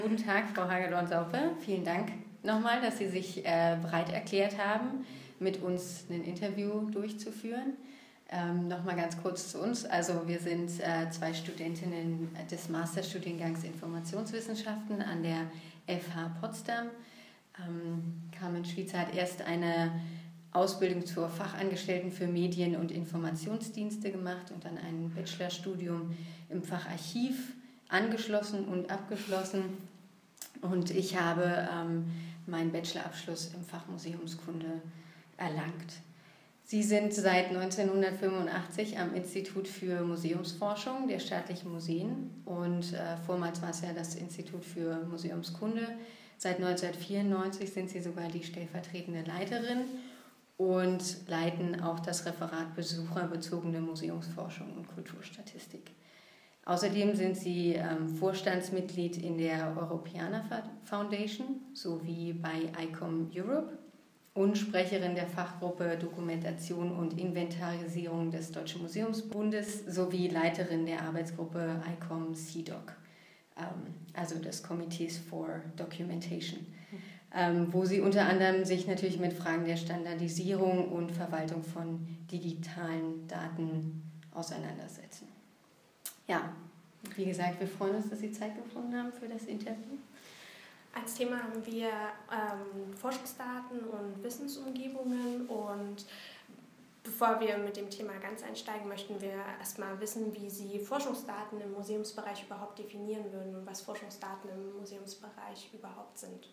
Guten Tag, Frau Hagedorn-Saupe. Vielen Dank nochmal, dass Sie sich bereit erklärt haben, mit uns ein Interview durchzuführen. Nochmal ganz kurz zu uns. Also wir sind zwei Studentinnen des Masterstudiengangs Informationswissenschaften an der FH Potsdam. Carmen Schweizer hat erst eine Ausbildung zur Fachangestellten für Medien- und Informationsdienste gemacht und dann ein Bachelorstudium im Fach Archiv angeschlossen und abgeschlossen. Und ich habe meinen Bachelorabschluss im Fach Museumskunde erlangt. Sie sind seit 1985 am Institut für Museumsforschung der staatlichen Museen und vormals war es ja das Institut für Museumskunde. Seit 1994 sind Sie sogar die stellvertretende Leiterin und leiten auch das Referat Besucherbezogene Museumsforschung und Kulturstatistik. Außerdem sind Sie Vorstandsmitglied in der Europeana Foundation sowie bei ICOM Europe und Sprecherin der Fachgruppe Dokumentation und Inventarisierung des Deutschen Museumsbundes sowie Leiterin der Arbeitsgruppe ICOM CDOC, also des Committees for Documentation, wo Sie unter anderem sich natürlich mit Fragen der Standardisierung und Verwaltung von digitalen Daten auseinandersetzen. Ja, wie gesagt, wir freuen uns, dass Sie Zeit gefunden haben für das Interview. Als Thema haben wir Forschungsdaten und Wissensumgebungen und bevor wir mit dem Thema ganz einsteigen, möchten wir erstmal wissen, wie Sie Forschungsdaten im Museumsbereich überhaupt definieren würden und was Forschungsdaten im Museumsbereich überhaupt sind.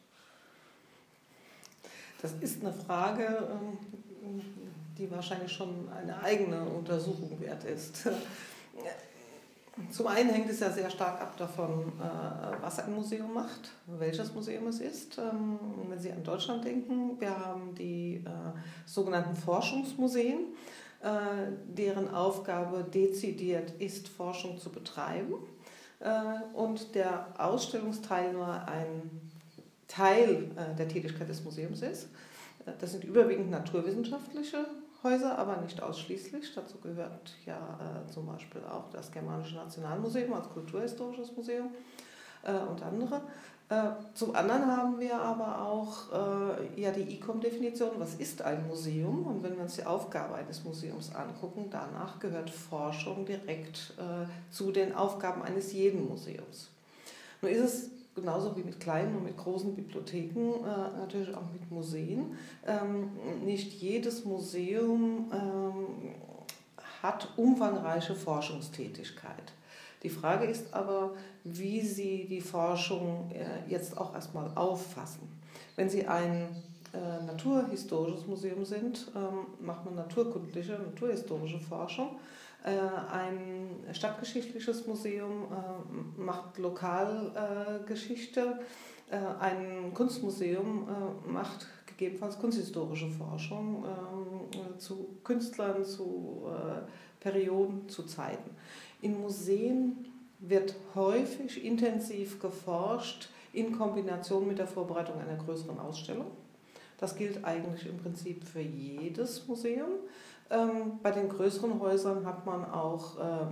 Das ist eine Frage, die wahrscheinlich schon eine eigene Untersuchung wert ist. Zum einen hängt es ja sehr stark ab davon, was ein Museum macht, welches Museum es ist. Wenn Sie an Deutschland denken, wir haben die sogenannten Forschungsmuseen, deren Aufgabe dezidiert ist, Forschung zu betreiben. Und der Ausstellungsteil nur ein Teil der Tätigkeit des Museums ist. Das sind überwiegend naturwissenschaftliche Häuser, aber nicht ausschließlich. Dazu gehört ja zum Beispiel auch das Germanische Nationalmuseum als kulturhistorisches Museum und andere. Zum anderen haben wir aber auch die ICOM-Definition, was ist ein Museum? Und wenn wir uns die Aufgabe eines Museums angucken, danach gehört Forschung direkt zu den Aufgaben eines jeden Museums. Nun ist es genauso wie mit kleinen und mit großen Bibliotheken, natürlich auch mit Museen. Nicht jedes Museum hat umfangreiche Forschungstätigkeit. Die Frage ist aber, wie Sie die Forschung jetzt auch erstmal auffassen. Wenn Sie ein naturhistorisches Museum sind, macht man naturkundliche, naturhistorische Forschung. Ein stadtgeschichtliches Museum macht Lokalgeschichte, ein Kunstmuseum macht gegebenenfalls kunsthistorische Forschung zu Künstlern, zu Perioden, zu Zeiten. In Museen wird häufig intensiv geforscht in Kombination mit der Vorbereitung einer größeren Ausstellung. Das gilt eigentlich im Prinzip für jedes Museum. Bei den größeren Häusern hat man auch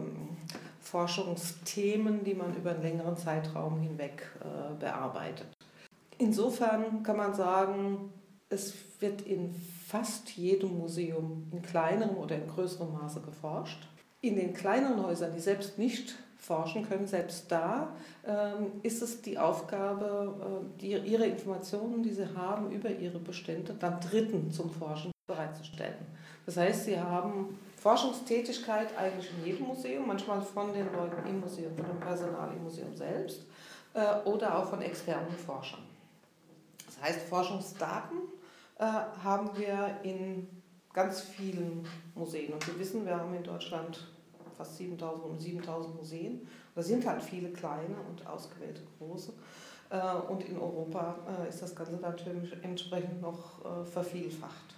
Forschungsthemen, die man über einen längeren Zeitraum hinweg bearbeitet. Insofern kann man sagen, es wird in fast jedem Museum in kleinerem oder in größerem Maße geforscht. In den kleineren Häusern, die selbst nicht forschen können, selbst da ist es die Aufgabe, ihre Informationen, die sie haben über ihre Bestände, dann Dritten zum Forschen bereitzustellen. Das heißt, sie haben Forschungstätigkeit eigentlich in jedem Museum, manchmal von den Leuten im Museum, von dem Personal im Museum selbst oder auch von externen Forschern. Das heißt, Forschungsdaten haben wir in ganz vielen Museen. Und wir wissen, wir haben in Deutschland fast 7.000 Museen. Da sind halt viele kleine und ausgewählte große. Und in Europa ist das Ganze natürlich entsprechend noch vervielfacht.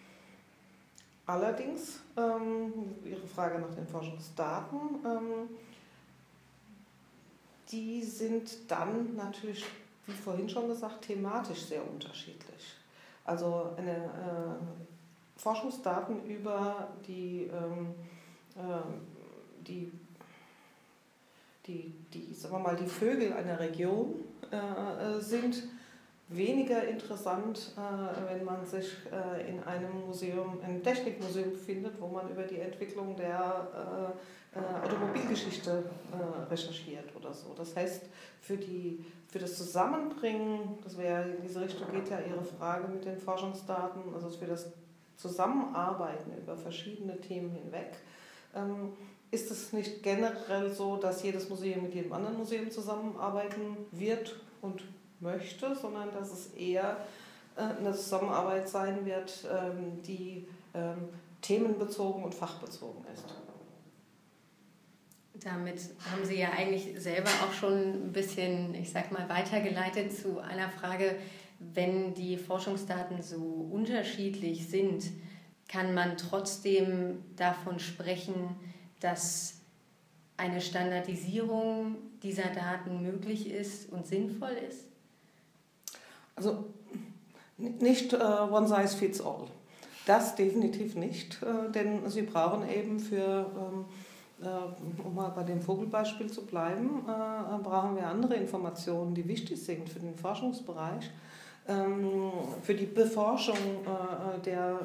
Allerdings, Ihre Frage nach den Forschungsdaten, die sind dann natürlich, wie vorhin schon gesagt, thematisch sehr unterschiedlich. Also Forschungsdaten über die sagen wir mal, die Vögel einer Region sind weniger interessant, wenn man sich in einem Museum, einem Technikmuseum befindet, wo man über die Entwicklung der Automobilgeschichte recherchiert oder so. Das heißt, für das Zusammenbringen, das wäre in diese Richtung geht ja Ihre Frage mit den Forschungsdaten, also für das Zusammenarbeiten über verschiedene Themen hinweg, ist es nicht generell so, dass jedes Museum mit jedem anderen Museum zusammenarbeiten wird und möchte, sondern dass es eher eine Zusammenarbeit sein wird, die themenbezogen und fachbezogen ist. Damit haben Sie ja eigentlich selber auch schon ein bisschen, ich sag mal, weitergeleitet zu einer Frage, wenn die Forschungsdaten so unterschiedlich sind, kann man trotzdem davon sprechen, dass eine Standardisierung dieser Daten möglich ist und sinnvoll ist? Also nicht one size fits all. Das definitiv nicht, denn Sie brauchen eben um mal bei dem Vogelbeispiel zu bleiben, brauchen wir andere Informationen, die wichtig sind für den Forschungsbereich, für die Beforschung der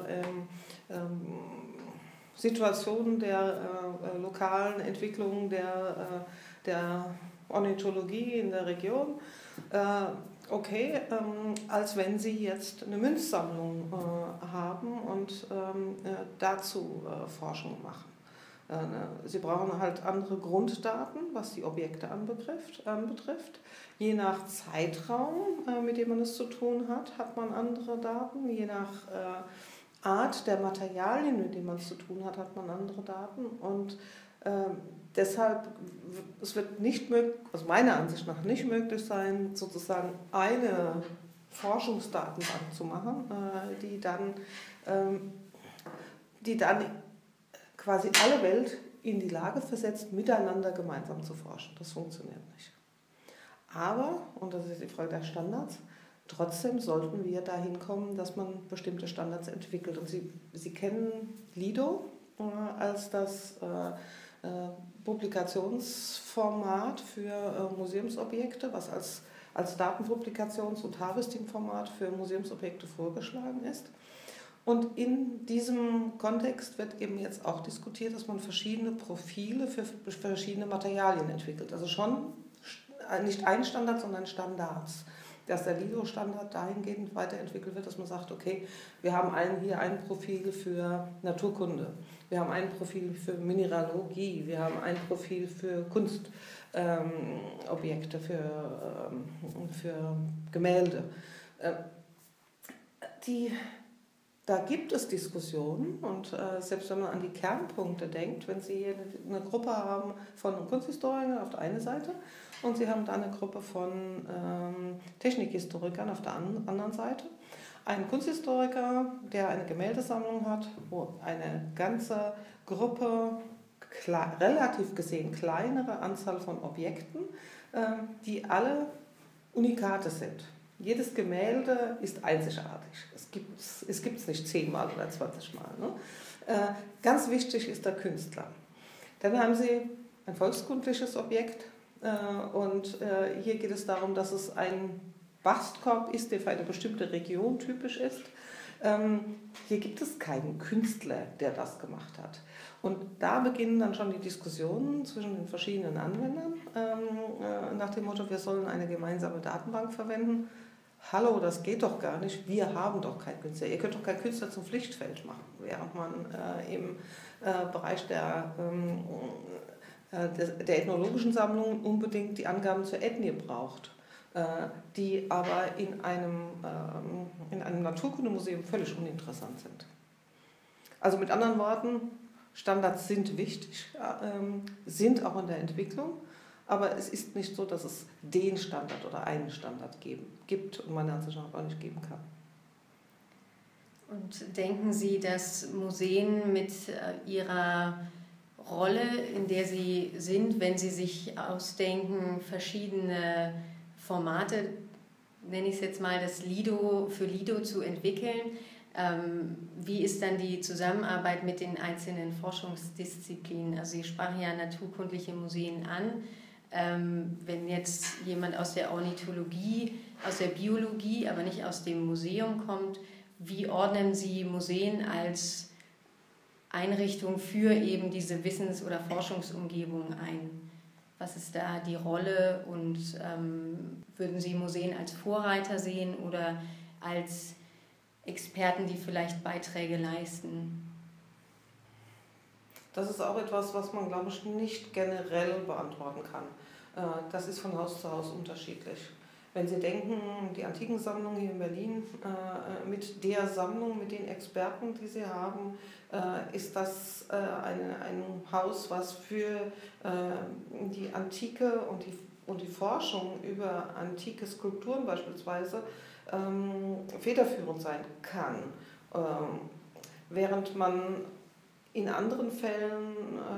Situationen der lokalen Entwicklung der Ornithologie in der Region. Als wenn Sie jetzt eine Münzsammlung haben und dazu Forschung machen. Sie brauchen halt andere Grunddaten, was die Objekte anbetrifft. Je nach Zeitraum, mit dem man es zu tun hat, hat man andere Daten. Je nach Art der Materialien, mit denen man es zu tun hat, hat man andere Daten. Und deshalb, es wird nicht möglich, also meiner Ansicht nach nicht möglich sein, sozusagen eine Forschungsdatenbank zu machen, die dann quasi alle Welt in die Lage versetzt, miteinander gemeinsam zu forschen. Das funktioniert nicht. Aber, und das ist die Frage der Standards, trotzdem sollten wir dahin kommen, dass man bestimmte Standards entwickelt. Und Sie kennen Lido als das Publikationsformat für Museumsobjekte, was als Datenpublikations- und Harvesting-Format für Museumsobjekte vorgeschlagen ist. Und in diesem Kontext wird eben jetzt auch diskutiert, dass man verschiedene Profile für verschiedene Materialien entwickelt. Also schon nicht ein Standard, sondern Standards. Dass der LIDO-Standard dahingehend weiterentwickelt wird, dass man sagt, okay, wir haben hier ein Profil für Naturkunde, wir haben ein Profil für Mineralogie, wir haben ein Profil für Kunstobjekte, für Gemälde. Da gibt es Diskussionen und selbst wenn man an die Kernpunkte denkt, wenn Sie eine Gruppe haben von Kunsthistorikern auf der einen Seite und Sie haben da eine Gruppe von Technikhistorikern auf der anderen Seite. Ein Kunsthistoriker, der eine Gemäldesammlung hat, wo eine ganze Gruppe, relativ gesehen kleinere Anzahl von Objekten, die alle Unikate sind. Jedes Gemälde ist einzigartig. Es gibt es nicht 10-mal oder 20-mal. Ne? Ganz wichtig ist der Künstler. Dann haben Sie ein volkskundliches Objekt und hier geht es darum, dass es ein Bastkorb ist, der für eine bestimmte Region typisch ist. Hier gibt es keinen Künstler, der das gemacht hat. Und da beginnen dann schon die Diskussionen zwischen den verschiedenen Anwendern nach dem Motto, wir sollen eine gemeinsame Datenbank verwenden. Hallo, das geht doch gar nicht, wir haben doch keinen Künstler. Ihr könnt doch keinen Künstler zum Pflichtfeld machen, während man im Bereich der ethnologischen Sammlungen unbedingt die Angaben zur Ethnie braucht, die aber in einem Naturkundemuseum völlig uninteressant sind. Also mit anderen Worten, Standards sind wichtig, sind auch in der Entwicklung, aber es ist nicht so, dass es den Standard oder einen Standard gibt und meiner Ansicht nach auch nicht geben kann. Und denken Sie, dass Museen mit ihrer Rolle, in der sie sind, wenn sie sich ausdenken, verschiedene Formate, nenne ich es jetzt mal, das Lido für Lido zu entwickeln, wie ist dann die Zusammenarbeit mit den einzelnen Forschungsdisziplinen? Also Sie sprachen ja naturkundliche Museen an. wenn jetzt jemand aus der Ornithologie, aus der Biologie, aber nicht aus dem Museum kommt, wie ordnen Sie Museen als Einrichtung für eben diese Wissens- oder Forschungsumgebung ein? Was ist da die Rolle und würden Sie Museen als Vorreiter sehen oder als Experten, die vielleicht Beiträge leisten? Das ist auch etwas, was man, glaube ich, nicht generell beantworten kann. Das ist von Haus zu Haus unterschiedlich. Wenn Sie denken, die Antikensammlung hier in Berlin, mit der Sammlung, mit den Experten, die Sie haben, ist das ein Haus, was für die Antike und die Forschung über antike Skulpturen beispielsweise federführend sein kann. Während man in anderen Fällen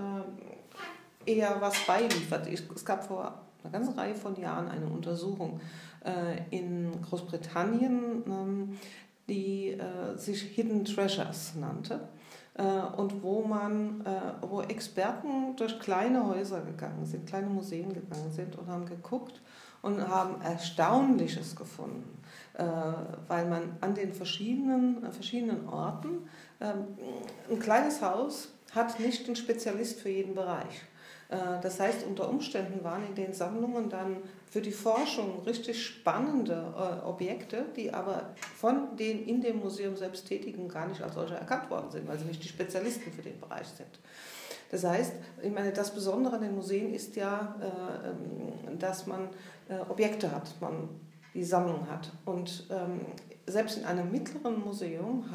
eher was beiliefert. Es gab vor einer ganzen Reihe von Jahren eine Untersuchung in Großbritannien, die sich Hidden Treasures nannte und wo Experten durch kleine Häuser gegangen sind, kleine Museen gegangen sind und haben geguckt und haben Erstaunliches gefunden, weil man an den verschiedenen Orten ein kleines Haus hat nicht einen Spezialist für jeden Bereich. Das heißt, unter Umständen waren in den Sammlungen dann für die Forschung richtig spannende Objekte, die aber von den in dem Museum selbst Tätigen gar nicht als solche erkannt worden sind, weil sie nicht die Spezialisten für den Bereich sind. Das heißt, ich meine, das Besondere an den Museen ist ja, dass man Objekte hat, man die Sammlung hat. Und selbst in einem mittleren Museum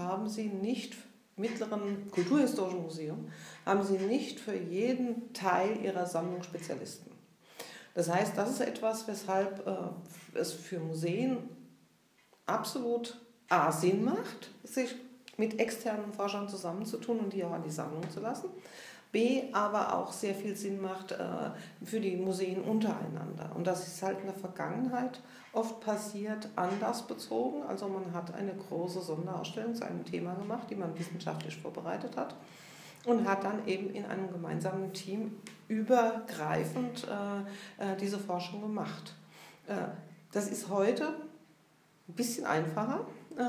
mittleren kulturhistorischen Museum, haben sie nicht für jeden Teil ihrer Sammlung Spezialisten. Das heißt, das ist etwas, weshalb es für Museen absolut A, Sinn macht, sich mit externen Forschern zusammenzutun und die auch an die Sammlung zu lassen. B, aber auch sehr viel Sinn macht für die Museen untereinander. Und das ist halt in der Vergangenheit oft passiert, anlassbezogen. Also man hat eine große Sonderausstellung zu einem Thema gemacht, die man wissenschaftlich vorbereitet hat und hat dann eben in einem gemeinsamen Team übergreifend diese Forschung gemacht. Das ist heute ein bisschen einfacher.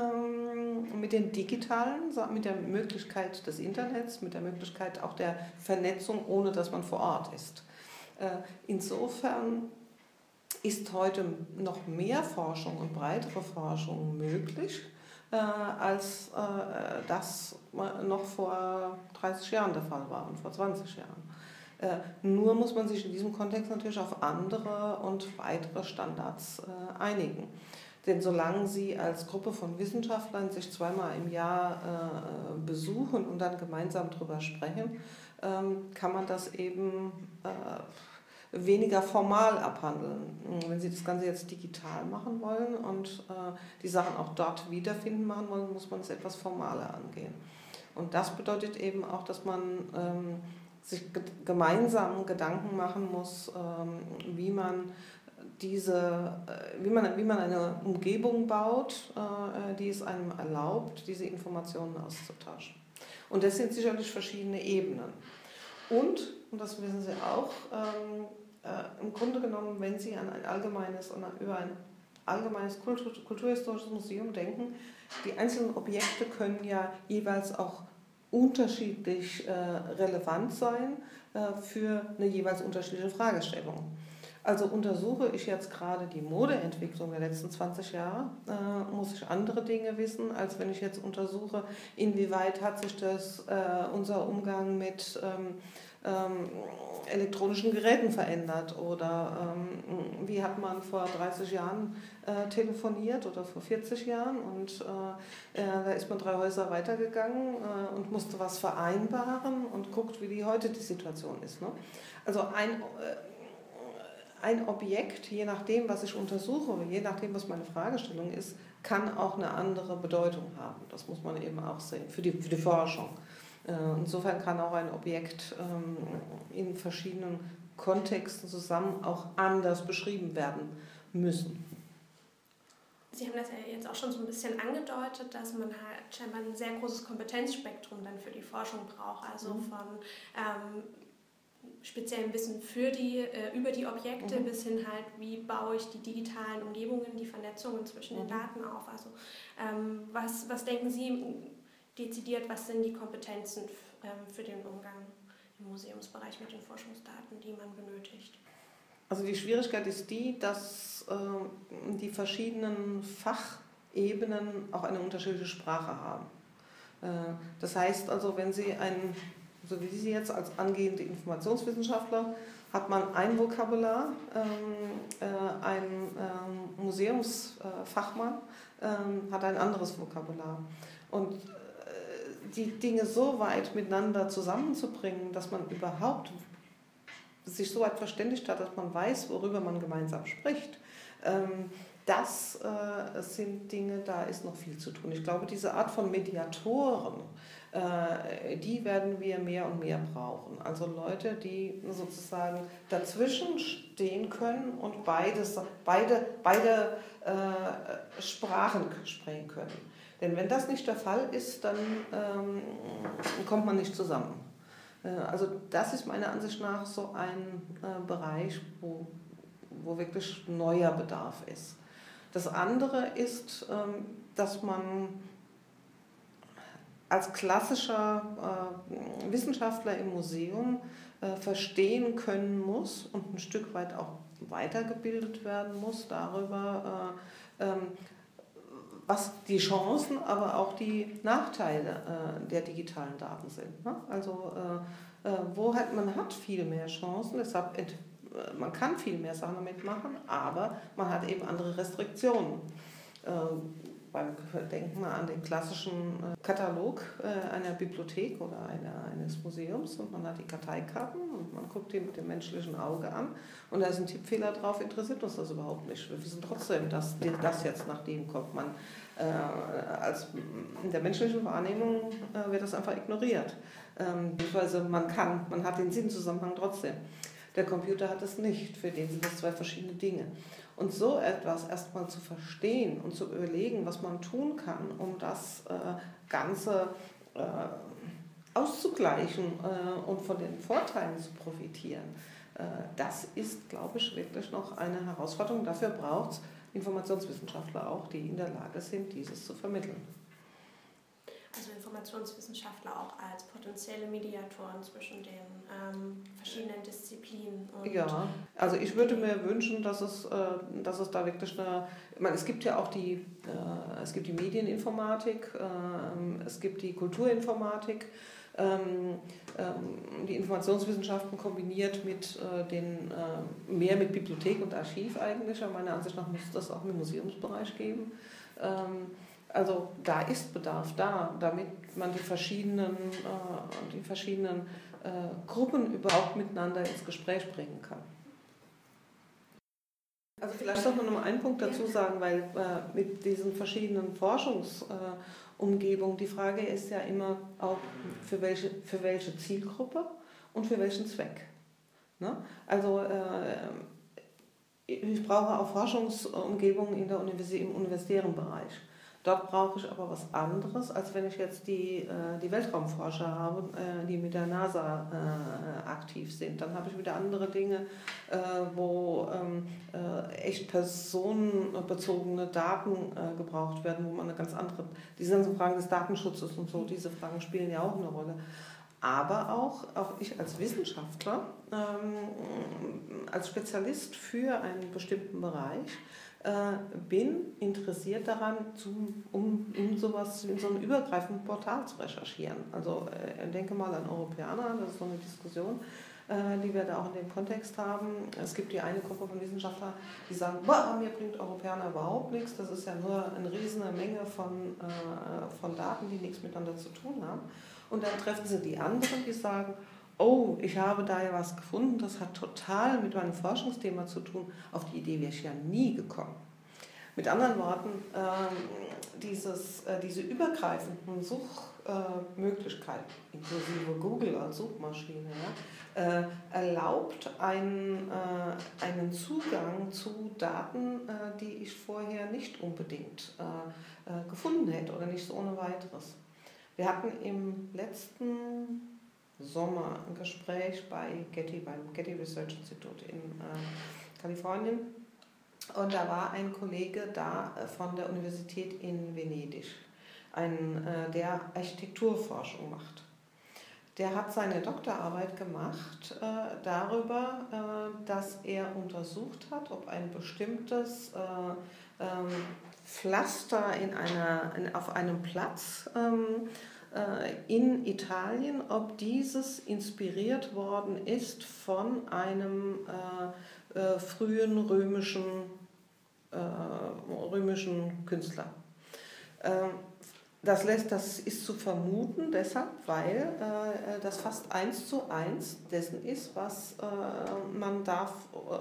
Mit den digitalen, mit der Möglichkeit des Internets, mit der Möglichkeit auch der Vernetzung, ohne dass man vor Ort ist. Insofern ist heute noch mehr Forschung und breitere Forschung möglich, als das noch vor 30 Jahren der Fall war und vor 20 Jahren. Nur muss man sich in diesem Kontext natürlich auf andere und weitere Standards einigen. Denn solange Sie als Gruppe von Wissenschaftlern sich zweimal im Jahr besuchen und dann gemeinsam darüber sprechen, kann man das eben weniger formal abhandeln. Wenn Sie das Ganze jetzt digital machen wollen und die Sachen auch dort wiederfinden machen wollen, muss man es etwas formaler angehen. Und das bedeutet eben auch, dass man sich gemeinsam Gedanken machen muss, wie man eine Umgebung baut, die es einem erlaubt, diese Informationen auszutauschen. Und das sind sicherlich verschiedene Ebenen. Und das wissen Sie auch, im Grunde genommen, wenn Sie an über ein allgemeines kulturhistorisches Museum denken, die einzelnen Objekte können ja jeweils auch unterschiedlich relevant sein für eine jeweils unterschiedliche Fragestellung. Also untersuche ich jetzt gerade die Modeentwicklung der letzten 20 Jahre, muss ich andere Dinge wissen, als wenn ich jetzt untersuche, inwieweit hat sich unser Umgang mit elektronischen Geräten verändert oder wie hat man vor 30 Jahren telefoniert oder vor 40 Jahren und da ist man 3 Häuser weitergegangen und musste was vereinbaren und guckt, wie heute die Situation ist. Ne? Also ein Objekt, je nachdem, was ich untersuche, je nachdem, was meine Fragestellung ist, kann auch eine andere Bedeutung haben. Das muss man eben auch sehen, für die Forschung. Insofern kann auch ein Objekt in verschiedenen Kontexten zusammen auch anders beschrieben werden müssen. Sie haben das ja jetzt auch schon so ein bisschen angedeutet, dass man halt scheinbar ein sehr großes Kompetenzspektrum dann für die Forschung braucht. Also von speziellem Wissen über die Objekte bis hin halt, wie baue ich die digitalen Umgebungen, die Vernetzungen zwischen den Daten auf. Also was denken Sie dezidiert, was sind die Kompetenzen für den Umgang im Museumsbereich mit den Forschungsdaten, die man benötigt? Also die Schwierigkeit ist die, dass die verschiedenen Fachebenen auch eine unterschiedliche Sprache haben. Das heißt also, wenn Sie so wie Sie jetzt als angehende Informationswissenschaftler, hat man ein Vokabular, ein Museumsfachmann hat ein anderes Vokabular. Und die Dinge so weit miteinander zusammenzubringen, dass man überhaupt sich so weit verständigt hat, dass man weiß, worüber man gemeinsam spricht, das sind Dinge, da ist noch viel zu tun. Ich glaube, diese Art von Mediatoren, die werden wir mehr und mehr brauchen. Also Leute, die sozusagen dazwischen stehen können und beide Sprachen sprechen können. Denn wenn das nicht der Fall ist, dann kommt man nicht zusammen. Also das ist meiner Ansicht nach so ein Bereich, wo wirklich neuer Bedarf ist. Das andere ist, dass man als klassischer Wissenschaftler im Museum verstehen können muss und ein Stück weit auch weitergebildet werden muss darüber, was die Chancen, aber auch die Nachteile der digitalen Daten sind. Ne? Also man hat viel mehr Chancen, deshalb man kann viel mehr Sachen damit machen, aber man hat eben andere Restriktionen. Denken wir an den klassischen Katalog einer Bibliothek oder eines Museums und man hat die Karteikarten und man guckt die mit dem menschlichen Auge an und da ist ein Tippfehler drauf, interessiert uns das überhaupt nicht. Wir wissen trotzdem, dass das jetzt nach dem kommt. In der menschlichen Wahrnehmung wird das einfach ignoriert. Beziehungsweise man hat den Sinnzusammenhang trotzdem. Der Computer hat es nicht, für den sind das zwei verschiedene Dinge. Und so etwas erstmal zu verstehen und zu überlegen, was man tun kann, um das Ganze auszugleichen und von den Vorteilen zu profitieren, das ist, glaube ich, wirklich noch eine Herausforderung. Dafür braucht es Informationswissenschaftler auch, die in der Lage sind, dieses zu vermitteln. Also Informationswissenschaftler auch als potenzielle Mediatoren zwischen den verschiedenen Disziplinen. Ja, also ich würde mir wünschen, dass es da wirklich es gibt ja auch es gibt die Medieninformatik, es gibt die Kulturinformatik, die Informationswissenschaften kombiniert mit mehr mit Bibliothek und Archiv eigentlich, aber meiner Ansicht nach muss es das auch im Museumsbereich geben. Also da ist Bedarf da, damit man die verschiedenen Gruppen überhaupt miteinander ins Gespräch bringen kann. Also vielleicht sollte man noch einen Punkt dazu sagen, weil mit diesen verschiedenen Forschungsumgebungen die Frage ist ja immer auch für welche Zielgruppe und für welchen Zweck. Ne? Also ich brauche auch Forschungsumgebungen im universitären Bereich. Dort brauche ich aber was anderes, als wenn ich jetzt die Weltraumforscher habe, die mit der NASA aktiv sind. Dann habe ich wieder andere Dinge, wo echt personenbezogene Daten gebraucht werden, wo man eine ganz andere, diese ganzen Fragen des Datenschutzes und so, diese Fragen spielen ja auch eine Rolle. Aber auch ich als Wissenschaftler, als Spezialist für einen bestimmten Bereich, bin interessiert daran, um sowas in so einem übergreifenden Portal zu recherchieren. Also denke mal an Europäer, das ist so eine Diskussion, die wir da auch in dem Kontext haben. Es gibt die eine Gruppe von Wissenschaftlern, die sagen, mir bringt Europäer überhaupt nichts, das ist ja nur eine riesige Menge von Daten, die nichts miteinander zu tun haben. Und dann treffen sie die anderen, die sagen, oh, ich habe da ja was gefunden, das hat total mit meinem Forschungsthema zu tun. Auf die Idee wäre ich ja nie gekommen. Mit anderen Worten, diese übergreifenden Suchmöglichkeiten, inklusive Google als Suchmaschine, erlaubt einen Zugang zu Daten, die ich vorher nicht unbedingt gefunden hätte oder nicht so ohne weiteres. Wir hatten im letzten Sommer ein Gespräch beim Getty Research Institute in Kalifornien. Und da war ein Kollege da von der Universität in Venedig, der Architekturforschung macht. Der hat seine Doktorarbeit gemacht darüber, dass er untersucht hat, ob ein bestimmtes Pflaster auf einem Platz in Italien, ob dieses inspiriert worden ist von einem frühen römischen Künstler. Das ist zu vermuten, deshalb, weil das fast 1:1 dessen ist, was man da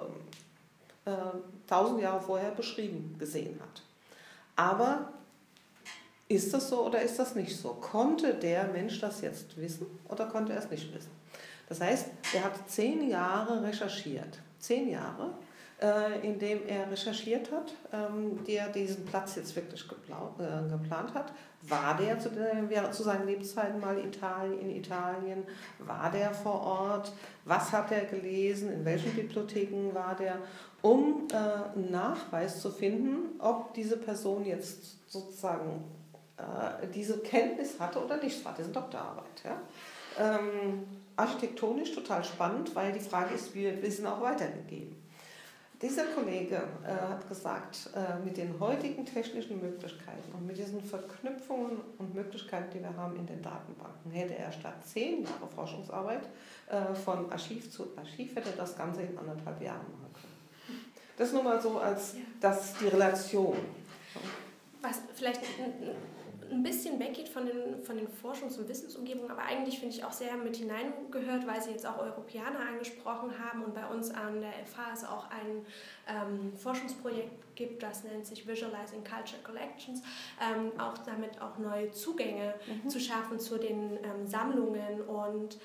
1000 Jahre vorher beschrieben gesehen hat. Aber ist das so oder ist das nicht so? Konnte der Mensch das jetzt wissen oder konnte er es nicht wissen? Das heißt, er hat 10 Jahre recherchiert. 10 Jahre, indem er recherchiert hat, der diesen Platz jetzt wirklich geplant hat. War der zu seinen Lebzeiten mal in Italien? War der vor Ort? Was hat er gelesen? In welchen Bibliotheken war der? Um einen Nachweis zu finden, ob diese Person jetzt sozusagen diese Kenntnis hatte oder nicht. Das war diese Doktorarbeit. Ja? Architektonisch total spannend, weil die Frage ist, wie wird Wissen auch weitergegeben. Dieser Kollege hat gesagt, mit den heutigen technischen Möglichkeiten und mit diesen Verknüpfungen und Möglichkeiten, die wir haben in den Datenbanken, hätte er statt 10 Jahre Forschungsarbeit von Archiv zu Archiv, hätte das Ganze in 1,5 Jahren machen können. Das nur mal so als die Relation. Was vielleicht ein bisschen weggeht von den Forschungs- und Wissensumgebungen, aber eigentlich finde ich auch sehr mit hineingehört, weil Sie jetzt auch Europäer angesprochen haben und bei uns an der FH es auch ein Forschungsprojekt gibt, das nennt sich Visualizing Culture Collections, auch damit auch neue Zugänge zu schaffen zu den Sammlungen und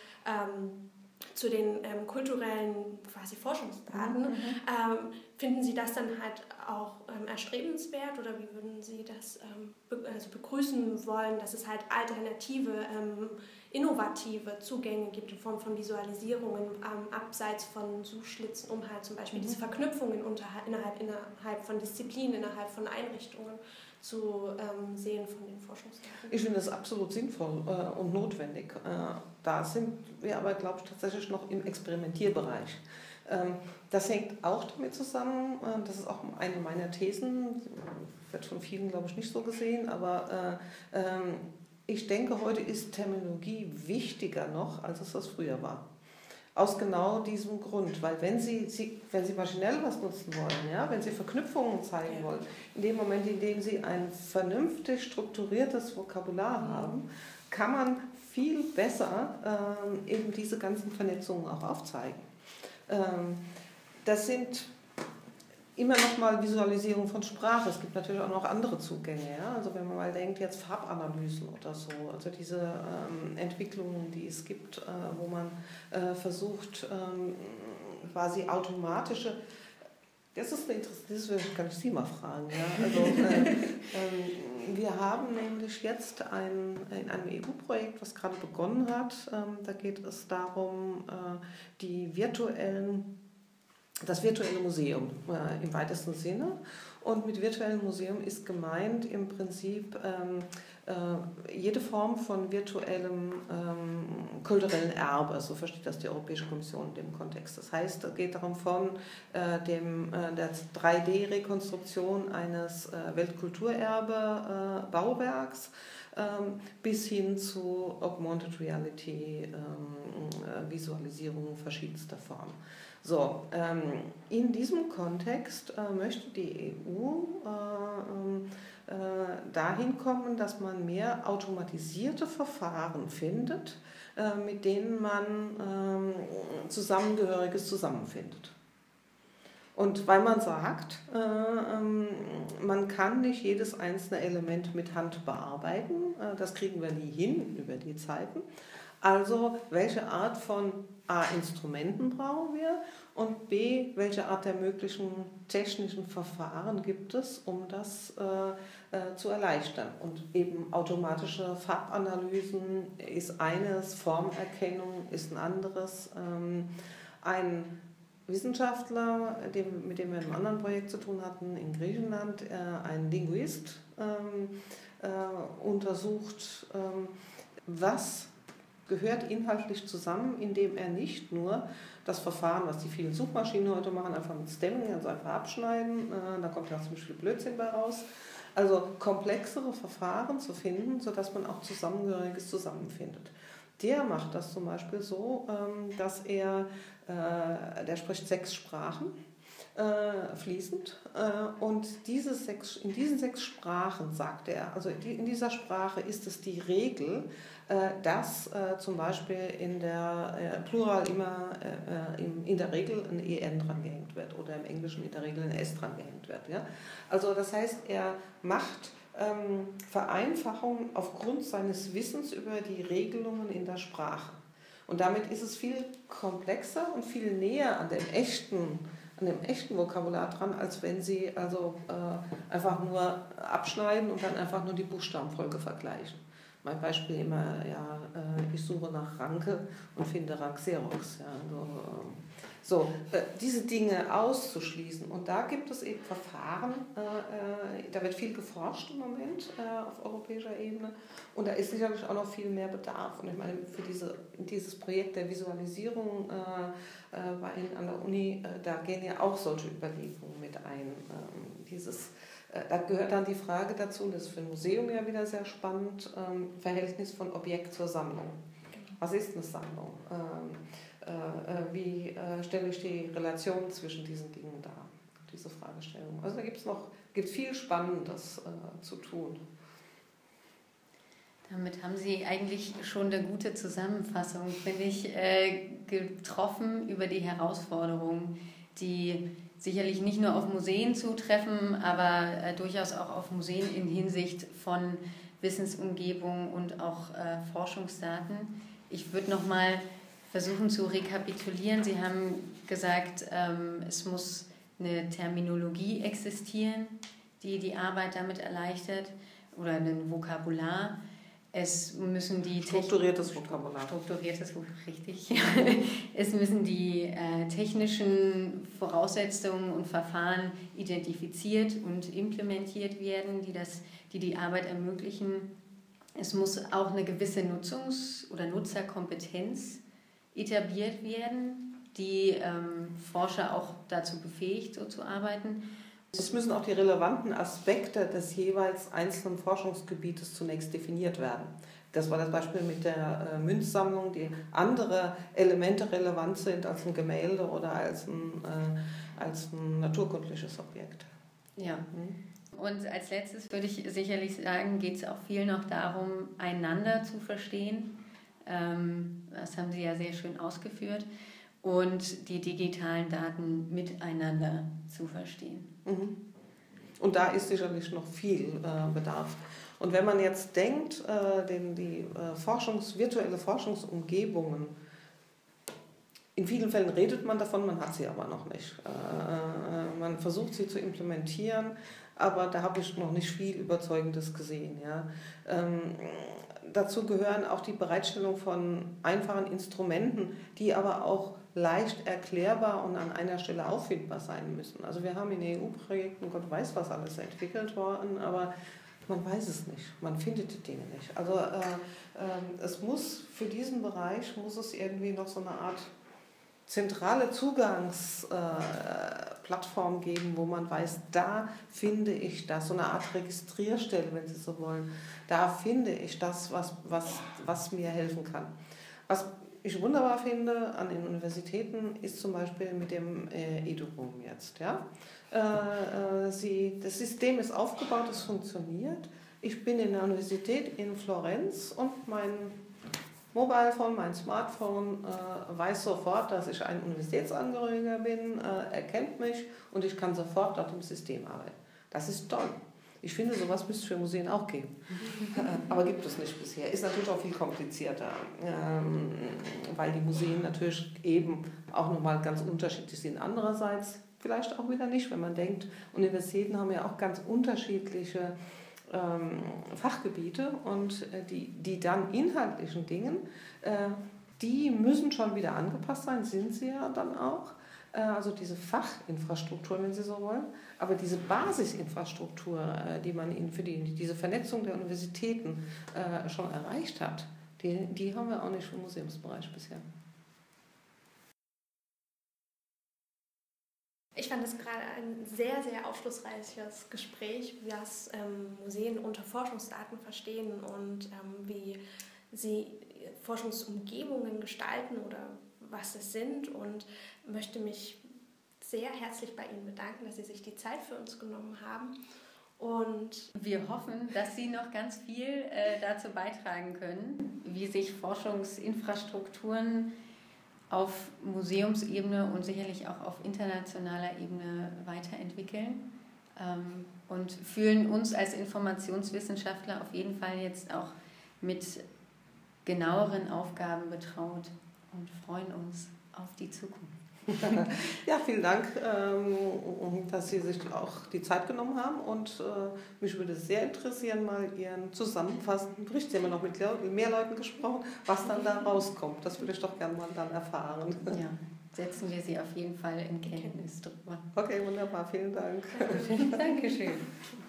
zu den kulturellen quasi Forschungsdaten. Finden Sie das dann halt auch erstrebenswert oder wie würden Sie das begrüßen wollen, dass es halt alternative, innovative Zugänge gibt in Form von Visualisierungen abseits von Suchschlitzen, um halt zum Beispiel diese Verknüpfungen innerhalb von Disziplinen, innerhalb von Einrichtungen zu sehen von den Forschungsdaten? Ich finde das absolut sinnvoll und notwendig. Da sind wir aber, glaube ich, tatsächlich noch im Experimentierbereich. Das hängt auch damit zusammen, das ist auch eine meiner Thesen, wird von vielen, glaube ich, nicht so gesehen, aber ich denke, heute ist Terminologie wichtiger noch, als es das früher war. Aus genau diesem Grund, weil wenn Sie maschinell was nutzen wollen, ja, wenn Sie Verknüpfungen zeigen wollen, in dem Moment, in dem Sie ein vernünftig strukturiertes Vokabular haben, kann man viel besser eben diese ganzen Vernetzungen auch aufzeigen. Das sind immer noch mal Visualisierung von Sprache. Es gibt natürlich auch noch andere Zugänge. Ja? Also wenn man mal denkt, jetzt Farbanalysen oder so, also diese Entwicklungen, die es gibt, wo man versucht, quasi automatische, das kann ich Sie mal fragen. Ja? Also, wir haben nämlich jetzt in einem EU-Projekt, was gerade begonnen hat, da geht es darum, das virtuelle Museum im weitesten Sinne. Und mit virtuellem Museum ist gemeint im Prinzip jede Form von virtuellem kulturellen Erbe, so versteht das die Europäische Kommission in dem Kontext. Das heißt, es geht darum von der 3D-Rekonstruktion eines Weltkulturerbe-Bauwerks bis hin zu Augmented Reality Visualisierung verschiedenster Formen. So, in diesem Kontext möchte die EU dahin kommen, dass man mehr automatisierte Verfahren findet, mit denen man Zusammengehöriges zusammenfindet. Und weil man sagt, man kann nicht jedes einzelne Element mit Hand bearbeiten, das kriegen wir nie hin über die Zeiten. Also welche Art von Instrumenten brauchen wir Und B, welche Art der möglichen technischen Verfahren gibt es, um das zu erleichtern. Und eben automatische Farbanalysen ist eines, Formerkennung ist ein anderes. Ein Wissenschaftler, mit dem wir in einem anderen Projekt zu tun hatten, in Griechenland, ein Linguist, untersucht, was gehört inhaltlich zusammen, indem er nicht nur das Verfahren, was die vielen Suchmaschinen heute machen, einfach mit Stemming, also einfach abschneiden, da kommt ja ziemlich viel Blödsinn bei raus, also komplexere Verfahren zu finden, sodass man auch Zusammengehöriges zusammenfindet. Der macht das zum Beispiel so, dass der spricht 6 Sprachen fließend und in diesen 6 Sprachen sagt er, also in dieser Sprache ist es die Regel, dass zum Beispiel in der Plural immer in der Regel ein EN dran gehängt wird oder im Englischen in der Regel ein S dran gehängt wird. Ja? Also das heißt, er macht Vereinfachung aufgrund seines Wissens über die Regelungen in der Sprache. Und damit ist es viel komplexer und viel näher an dem echten Vokabular dran, als wenn Sie also einfach nur abschneiden und dann einfach nur die Buchstabenfolge vergleichen. Mein Beispiel immer, ja, ich suche nach Ranke und finde Rank Xerox. Ja, diese Dinge auszuschließen. Und da gibt es eben Verfahren, da wird viel geforscht im Moment auf europäischer Ebene. Und da ist sicherlich auch noch viel mehr Bedarf. Und ich meine, für dieses Projekt der Visualisierung bei Ihnen an der Uni, da gehen ja auch solche Überlegungen mit ein. Da gehört dann die Frage dazu, das ist für ein Museum ja wieder sehr spannend, Verhältnis von Objekt zur Sammlung. Was ist eine Sammlung? Wie stelle ich die Relation zwischen diesen Dingen dar? Diese Fragestellung. Also da gibt es viel Spannendes zu tun. Damit haben Sie eigentlich schon eine gute Zusammenfassung, finde ich, getroffen über die Herausforderungen, die sicherlich nicht nur auf Museen zutreffen, aber durchaus auch auf Museen in Hinsicht von Wissensumgebung und auch Forschungsdaten. Ich würde nochmal versuchen zu rekapitulieren. Sie haben gesagt, es muss eine Terminologie existieren, die die Arbeit damit erleichtert, oder ein Vokabular. Es müssen die strukturiertes Vokabular. Richtig. Es müssen die technischen Voraussetzungen und Verfahren identifiziert und implementiert werden, die die Arbeit ermöglichen. Es muss auch eine gewisse oder Nutzerkompetenz etabliert werden, die Forscher auch dazu befähigt, so zu arbeiten. Es müssen auch die relevanten Aspekte des jeweils einzelnen Forschungsgebietes zunächst definiert werden. Das war das Beispiel mit der Münzsammlung, die andere Elemente relevant sind als ein Gemälde oder als ein naturkundliches Objekt. Ja. Und als letztes würde ich sicherlich sagen, geht es auch viel noch darum, einander zu verstehen. Das haben Sie ja sehr schön ausgeführt. Und die digitalen Daten miteinander zu verstehen. Und da ist sicherlich noch viel Bedarf. Und wenn man jetzt denkt, die virtuelle Forschungsumgebungen, in vielen Fällen redet man davon, man hat sie aber noch nicht. Man versucht sie zu implementieren, aber da habe ich noch nicht viel Überzeugendes gesehen. Ja. Dazu gehören auch die Bereitstellung von einfachen Instrumenten, die aber auch leicht erklärbar und an einer Stelle auffindbar sein müssen. Also wir haben in EU-Projekten, Gott weiß was alles entwickelt worden, aber man weiß es nicht, man findet die Dinge nicht. Also es muss für diesen Bereich irgendwie noch so eine Art zentrale Zugangsplattform geben, wo man weiß, da finde ich das, so eine Art Registrierstelle, wenn Sie so wollen, da finde ich das, was mir helfen kann. Was ich wunderbar finde an den Universitäten ist zum Beispiel mit dem Eduroom jetzt. Ja? Das System ist aufgebaut, es funktioniert. Ich bin in der Universität in Florenz und mein Mobilephone, mein Smartphone weiß sofort, dass ich ein Universitätsangehöriger bin, erkennt mich und ich kann sofort dort im System arbeiten. Das ist toll. Ich finde, sowas müsste es für Museen auch geben. Aber gibt es nicht bisher. Ist natürlich auch viel komplizierter, weil die Museen natürlich eben auch nochmal ganz unterschiedlich sind. Andererseits vielleicht auch wieder nicht, wenn man denkt, Universitäten haben ja auch ganz unterschiedliche Fachgebiete und die dann inhaltlichen Dingen, die müssen schon wieder angepasst sein, sind sie ja dann auch. Also diese Fachinfrastruktur, wenn Sie so wollen, aber diese Basisinfrastruktur, die man ihnen für diese Vernetzung der Universitäten schon erreicht hat, die haben wir auch nicht im Museumsbereich bisher. Ich fand das gerade ein sehr, sehr aufschlussreiches Gespräch, was Museen unter Forschungsdaten verstehen und wie sie Forschungsumgebungen gestalten oder was es sind, und möchte mich sehr herzlich bei Ihnen bedanken, dass Sie sich die Zeit für uns genommen haben. Und wir hoffen, dass Sie noch ganz viel dazu beitragen können, wie sich Forschungsinfrastrukturen auf Museumsebene und sicherlich auch auf internationaler Ebene weiterentwickeln, und fühlen uns als Informationswissenschaftler auf jeden Fall jetzt auch mit genaueren Aufgaben betraut und freuen uns auf die Zukunft. Ja, vielen Dank, dass Sie sich auch die Zeit genommen haben, und mich würde sehr interessieren, mal Ihren zusammenfassenden Bericht, Sie haben ja noch mit mehr Leuten gesprochen, was dann da rauskommt. Das würde ich doch gerne mal dann erfahren. Ja, setzen wir Sie auf jeden Fall in Kenntnis drüber. Okay, wunderbar, vielen Dank. Dankeschön.